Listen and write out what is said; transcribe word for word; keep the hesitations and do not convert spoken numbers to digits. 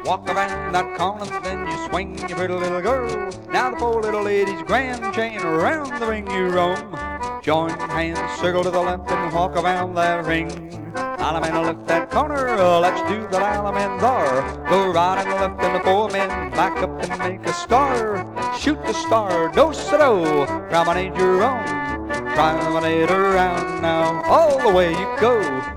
Walk around that corner, then you swing your pretty little girl. Now the poor little lady's grand chain around the ring you roam. Join hands, circle to the left, and walk around that ring. Alaman lift that corner, uh, let's do the Alaman there. Go right and left, and the four men back up and make a star. Shoot the star, do-sa-do, promenade your own. Promenade around now, all the way you go.